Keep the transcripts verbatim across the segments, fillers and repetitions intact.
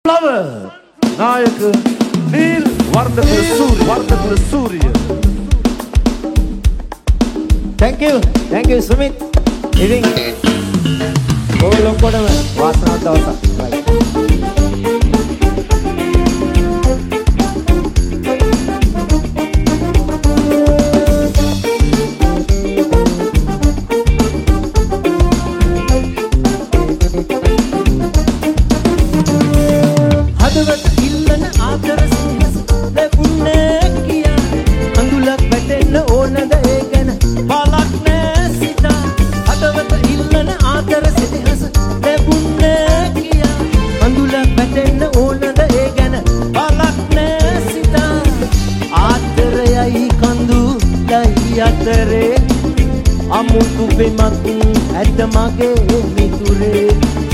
Flower නායක Neil Wardhakasuriya Wardhakasuriya Thank you thank you Sumit ඉතින් ඔයගොල්ලෝ කොටම වාසනාවක් දවසක් right අමුතු පෙමක් ඇත මගේ මිතුරේ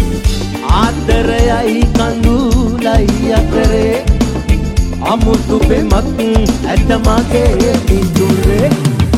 ආදරයයි කඳුලයි අතරේ අමුතු පෙමක් ඇත මගේ මිතුරේ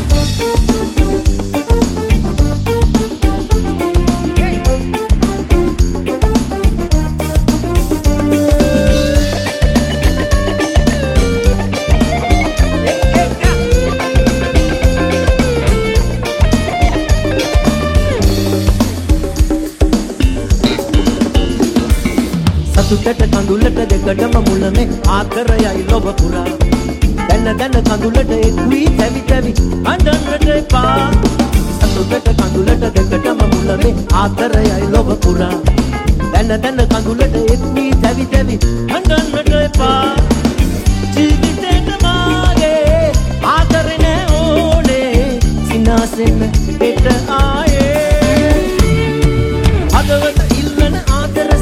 සතුටට කඳුලට දෙකටම මුල මේ ආදරයයි ලොබ පුරා දැන දැන කඳුලට එක්වී තැවි තැවි අඬන්නට එපා සතුටට කඳුලට දෙකටම මුල මේ ආදරයයි ලොබ පුරා දැන දැන කඳුලට එක්වී තැවි තැවි අඬන්නට එපා ජීවිතේට මාගේ ආදරේ නෑ ඕනේ සිනාසෙන්න පිට ආයේ අදවත ඉල්ලන ආදර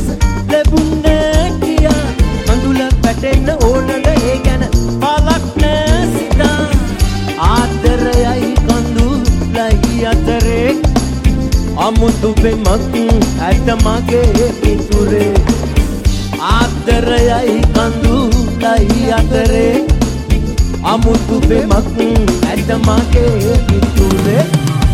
පැටෙන්න ඕනද ඒ ගැන පලක් නෑ සිතා ආදරයයි කඳුලයි අතරේ අමුතු පෙමක් ඇත මගේ මිතුරේ ආදරයයි කඳුලයි අතරේ අමුතු පෙමක් ඇත මගේ මිතුරේ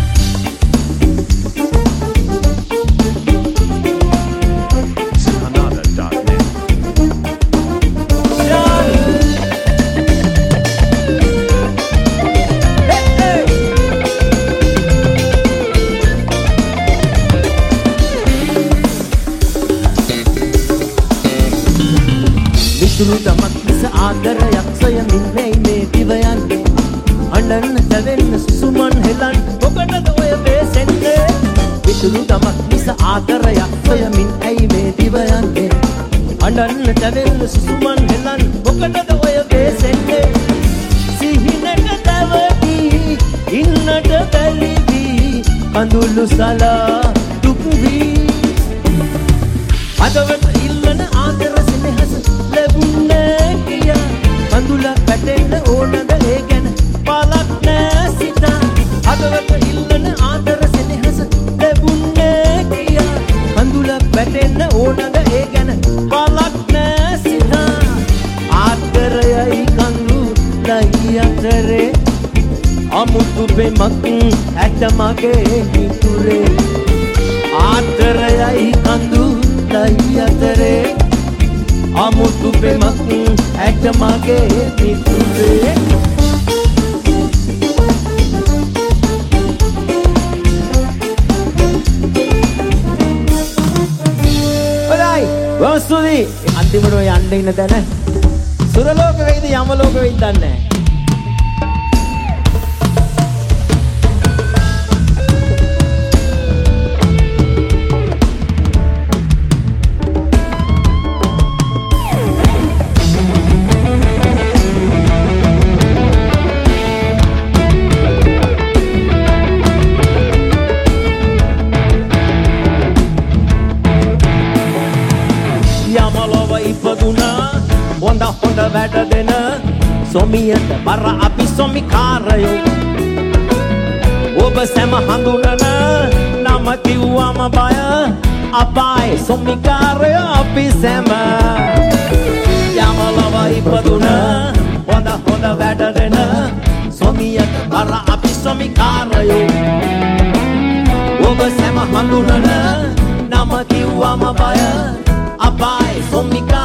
විසුරු දමක් මිස ආදරයක් සොයමින් මේ මේ දිව යන්නේ අඬන්න තැවෙන්න සුසුමන් හෙලන් මොකටද ඔය වෙසෙන්නේ විසුරු දමක් මිස ආදරයක් සොයමින් ඇයි මේ දිව යන්නේ අඬන්න තැවෙන්න සුසුමන් හෙලන් මොකටද ඔය වෙසෙන්නේ සිහිනක තවදී ඉන්නට බැලිවි කඳුළු සලා දුක් වී අදවත ඉල්ලන ආදර සෙනෙහස ලැබුණේ කියා කඳුලක් පැටෙන්න ඕනද ඒ ගැන පලක් නෑ සිතා අදවත ඉල්ලන ආදර සෙනෙහස ලැබුණේ කියා කඳුලක් පැටෙන්න ඕනද ඒ ගැන පලක් නෑ සිතා ආදරයයි කඳුලයි අතරේ අමුතු පෙමක් ඇත මගේ මිතුරේ ආදරයයි කඳුලයි අතරේ අමුතු පෙමක් ඇත මගේ මිතුරේ ඔයයි වස්තුදී අන්තිමට ඔය යන්න ඉන්න දැන සුරලෝක වෙයිද යමලෝක වෙයිද දන්නේ නැහැ හොඳ හොඳ වැඩ දෙන සොමියට බර අපි සොමිකාරයෝ ඔබ සැම හඳුනන නම කිව්වම බය අපායි සොමිකාරයෝ අපි සැම යමලව ඉපදුන හොඳ හොඳ වැඩ දෙන සොමියට බර අපි සොමිකාරයෝ ඔබ සැම හඳුනන නම කිව්වම බය අපායි සොමිකාරයෝ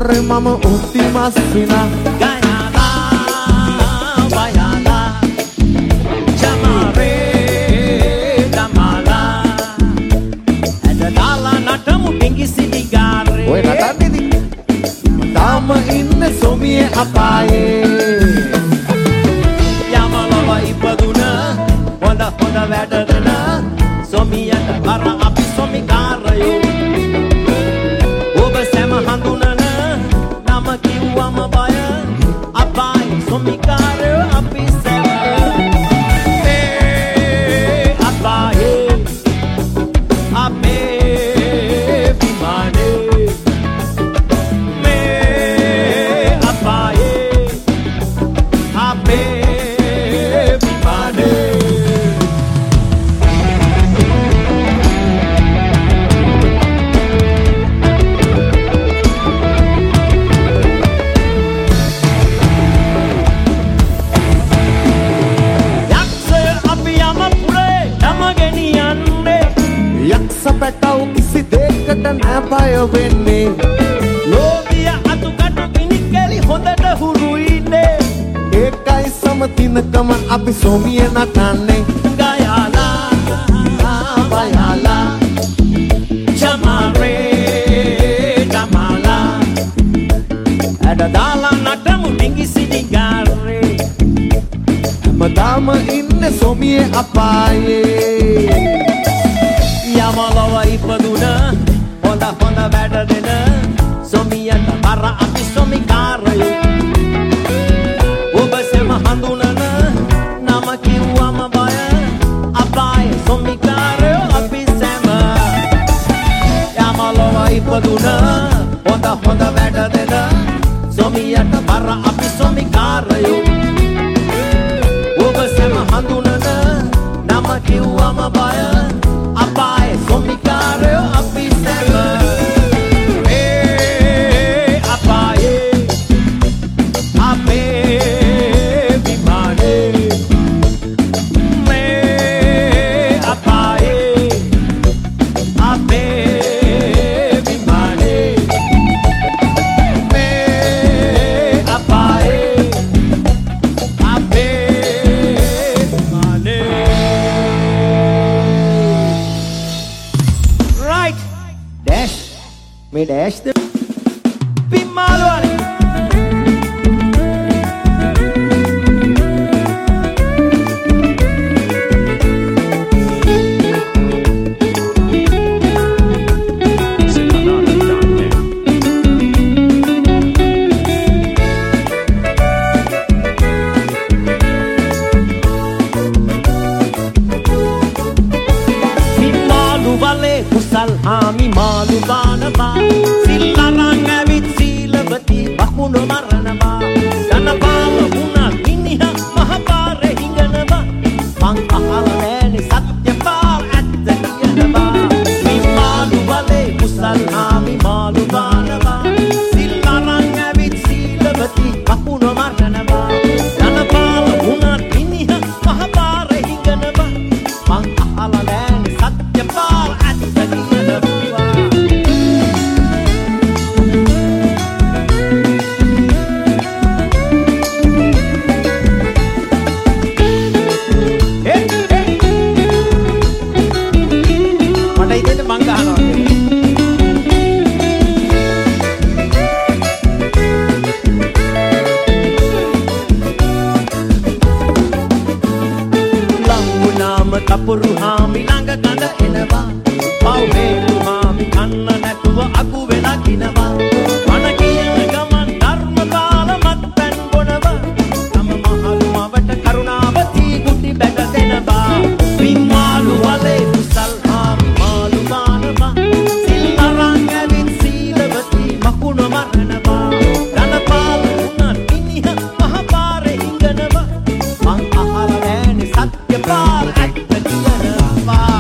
pore mama ultimas sina Gayala, bayala, jamare, damala. Ada dala natamu tinggi sidigare. ඔය නටන්නේද තාම ඉන්න සොමියේ අපායේ යමලව ඉපදුන හොඳ හොඳ වැඩ දෙන සොමියට බර අපි සොමිකාරයෝ. ඔබ සැම හඳුනන නම කිව්වම බය අපායි සොමිකාරයෝ අපි සැම. මේ අපායේ අපේ විමානේ. මේ අපායේ අපේ විමානේ. යක්ෂ පැටව් කිසි දෙයකට නෑ බය වෙන්නේ ලෝභිය අතුකටු ගිනිකැලි හොඳට හුරුයිනේ. ඒකයි සමතිනකම අපි සොමිය නටන්නේ ගයාලා බයාලා ජමාරේ ජමාලා. ඇඩ දාලා නටමු ඩිංගි සිදිගාරේ. හැමදාම ඉන්න සොමියේ අපායේ යමලව ඉපදුන හොඳ හොඳ වැඩ දෙන සොමියට බර අපි සොමිකාරයෝ. ඔබ සැම හඳුනන නම කිව්වම බය අපායේ සොමිකාරයෝ අපි සැම. යමලව ඉපදුන හොඳ හොඳ වැඩ දෙන සොමියට බර අපි සොමිකාරයෝ. ඔබ සැම හඳුනන නම කිව්වම බය අපායේ සොමිකාරයෝ අපි සැම. මේ අපායේ අපේ විමානේ. මේ අපායේ අපේ විමානේ. මේ අපායේ අපේ විමානේ. Right. Dash. මේ dash ද පිම්මාලුවනේ. පිම්මාලු වලේ කුසල් හාමි මාලු බානවා. සිල් අරන් ඇවිත් සීලවති බකුණු මරනවා. ධනපාල වුණා මිනිහ මහපාරේ හිඟනවා. මං අහලා නෑනේ සත්‍ය පාල් ඇත්ත කියනවා. පිම්මාලු වලේ කුසල් හාමි මාලු බානවා. සිල් අරන් ඇවිත් සීලවති බකුණු මරනවා. ධනපාල වුණා මිනිහ මහපාරේ හිඟනවා. මං අහලා නෑනේ සත්‍ය පාල් ඇත්ත කියනවා. මට හිතෙන්නේ මං ගහනවා කියලා. ලංගුනාම කපුරු හාමි ළඟ කඳ එනවා. පව්වේලු හාමි කන්න නැතුව අකු වෙලා කිනවා. මන කියන ගමන් ධර්මපාල මත්පැන් බොනවා. තම මහලු මවට කරුණාවතී ගුටි බැට දෙනවා. පිම්මාලු වලේ කුසල් හාමි මාලු බානවා. සිල් අරන් ඇවිත් සීලවති මකුණ මරනවා. ධනපාල වුණා මිනිහ මහපාරේ හිඟනවා. මං අහලා නෑනේ සත්‍ය පාල ඇත්ත කියනවා.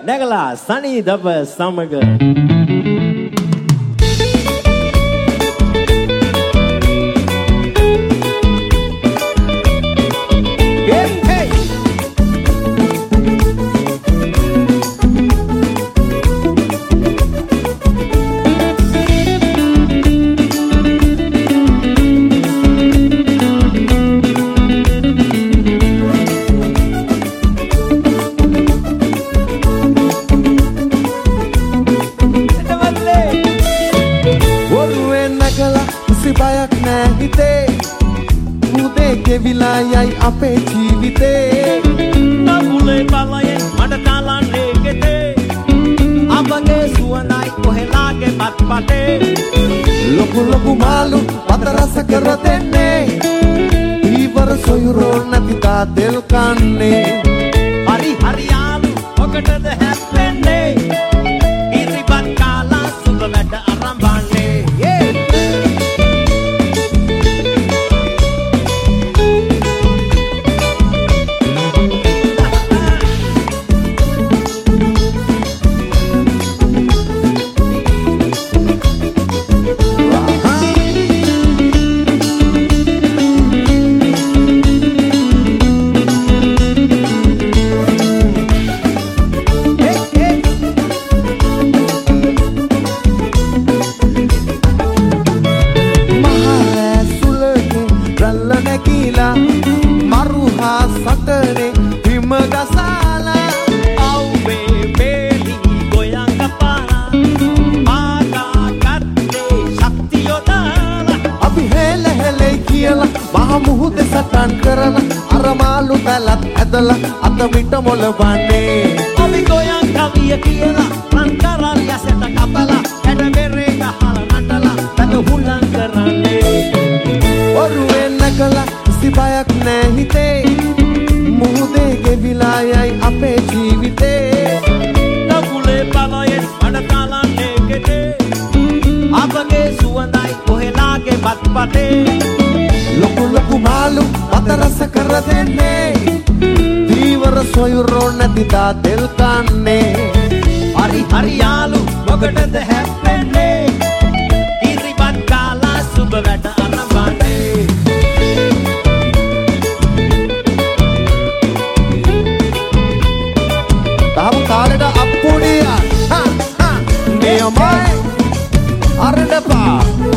නැගලා සනී දප සමග විලායයි අපේ ජීවිතේ නගුලේ බලයෙන් මඩ තලන්නේ ගෙතේ අපගේ සුවඳයි කොහෙලාගේ පත්පතේ ලොකු ලොකු මාළු පත රස කර දෙන්නේ ඊවර සොයුරෝ නැති තාතෙල් කන්නේ හරි හරි යාළු ඔකටද හැප්පෙන්නේ ඉරිපත් කාලා සුබ වැඩ අරඹන්නේ අත විට මොළවන්නේ අපි ගොයන් කවිය කියලා රන් කරල් යසට කපලා ඇඩ බෙරේ ගහලා නටලා තද හුලං කරන්නේ ඔරුවෙන් නැකලා සිබයක් නෑ හිතේ මුහුදේ ගෙවිලා යයි අපේ ජීවිතේ නගුලේ බලයෙන් මඩ තලන්නේ ගෙතේ අපගේ සුවඳයි කොහෙලාගේ පත්පතේ ලොකු ලොකු මාළු පත රස කර දෙන්නේ ඊවර සොයුරෝ නැති තාතෙල් කන්නේ හරි හරි යාළු ඔකටද හැප්පෙන්නේ ඉරිපත් කාලා සුබ වැඩ අරඹන්නේ තාම කාලෙට අප්පුඩියා හා හා නියමයි අරඩපා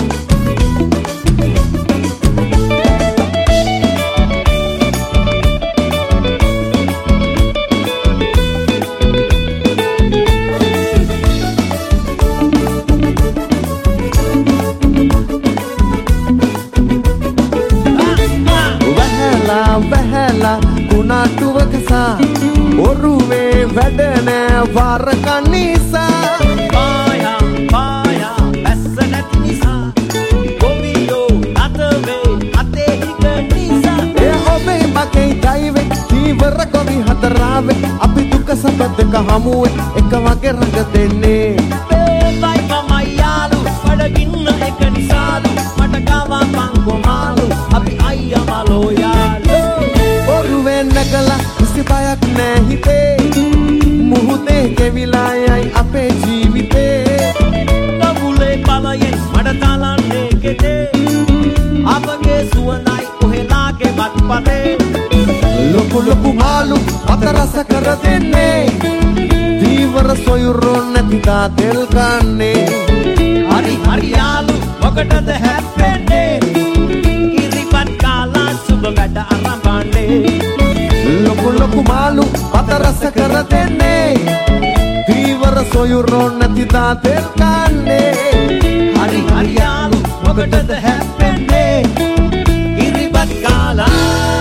කුණාටුවකසා ඔරුවේ වැඩ නෑ වාරකන් නිසා පායා පායා බැස්ස නැති නිසා ගොවියෝ අතවේ අතේ හික නිසා ඒ ඔබේ මගේ දයිවේ තීවර ගොවි හතරාවේ අපි දුක සැපදක හමුවේ එක වගේ රඟ දෙන්නේ බේබයි මමයි යාළු බඩගින්න එක නිසාලු මට ගාවා පංගෝ මාළු අපි අයියා මලෝ යාළු ඔරුවෙන් නැගලා සිබයක් නෑ හිතේ මුහුදේ ගෙවිලා යයි අපේ ජීවිතේ නගුලේ බලයෙන් මඩ තලන්නේ ගෙතේ අපගේ සුවඳයි කොහෙලාගේ පත්පතේ ලොකු ලොකු මාළු පත රස කර දෙන්නේ දීවර සොයුරෝ නැති තාතෙල් කන්නේ හරි හරි යාළු ඔකටද හැප්පෙන්නේ ඉරිපත් කාලා සුබ වැඩ අරඹන්නේ ලොකු ලොකු මාළු පත රස කර දෙන්නේ දීවර සොයුරෝ නැති තාතෙල් කන්නේ හරි හරි යාළු ඔකටද හැප්පෙන්නේ ඉරිපත් කාලා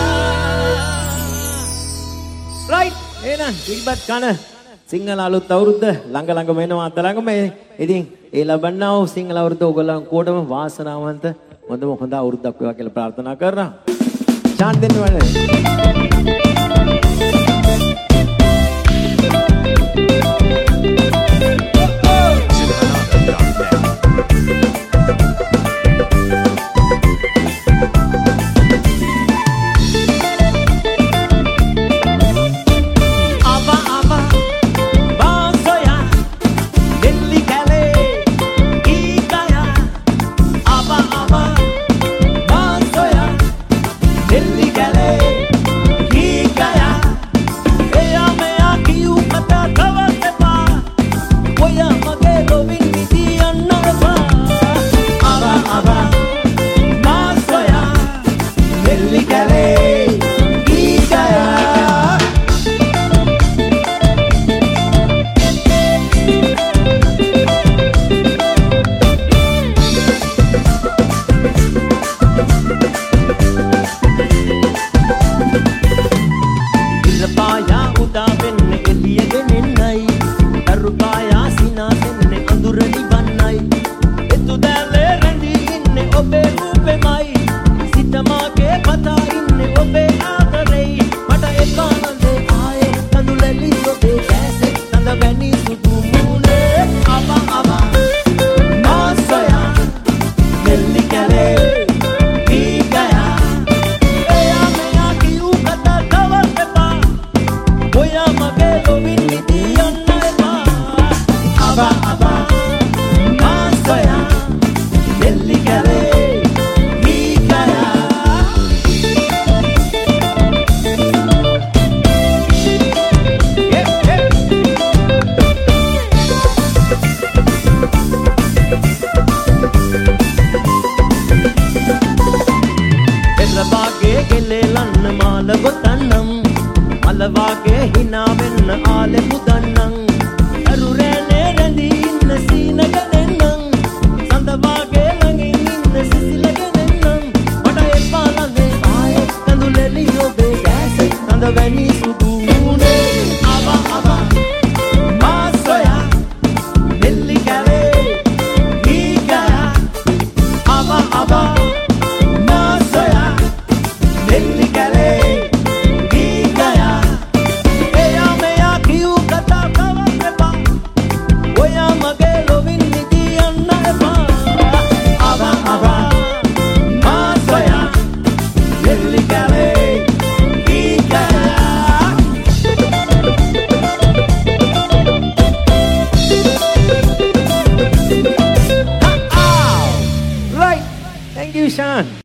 රයිට් එහෙනම් ඉරිපත් කන සිංහල අලුත් අවුරුද්ද ළඟ ළඟම එනවා අත ළඟම ඉතින් ඒ ලබන්නා වූ සිංහල අවුරුද්ද ඔයගොල්ලන් කොටම වාසනාවන්ත හොඳම හොඳ අවුරුද්දක් වේවා කියලා ප්‍රාර්ථනා කරනවා ඡාන් දෙන්න වනේ Aba aba නෙල්ලි කැලේ කී ගයා එයා මෙයා කියූ කතා තවත් එපා ඔය මගේ ලොවින් විදියන්න එපා අවා අවා මා සොයා නෙල්ලි කැලේ කී ගයා ඉල්ලපායා උදා වෙන්න එළියගෙන එන්නයි දරුපායා සිනාසෙන්න අඳුර නිවන්නයි එතු දැලේ රැඳී ඉන්නේ ඔබේ රූපෙමයි සිතමාගේ පතා ඉන්නේ ඔබේ ආදරෙයි මට එපා නන්දේ ආයේ කඳුලැලි ඔබේ කැසේ නඳ වැනි සුදු මූණේ අවා අවා මා සොයා නෙල්ලි කැලේ කී ගයා එයා මෙයා කියූ කතා තවත් එපා ඔය මගේ ලොවින් විදියන්න එපා අවා අවා මා සොයා නෙල්ලි කැලේ කී ගයා එල්ලවාගේ ගෙලෙලන්න මාල ගොතන්නම් මලවාගේ හිනා වෙන්න ආලෙ පුදන්නම් අරුරේනේ රැඳී ඉන්න සීනගෙනන්නම් සඳවාගේ ළඟින් ඉන්න සිසිලගෙනන්නම් මට එපා ළඟේ ආයේ කඳුලෙලි ඔබේ කැසේ නඳ වැනි සුදු මූණේ අවා අවා මා සොයා නෙල්ලි කැලේ කී ගයා අවා අවා මා සොයා නෙල්ලි කැලේ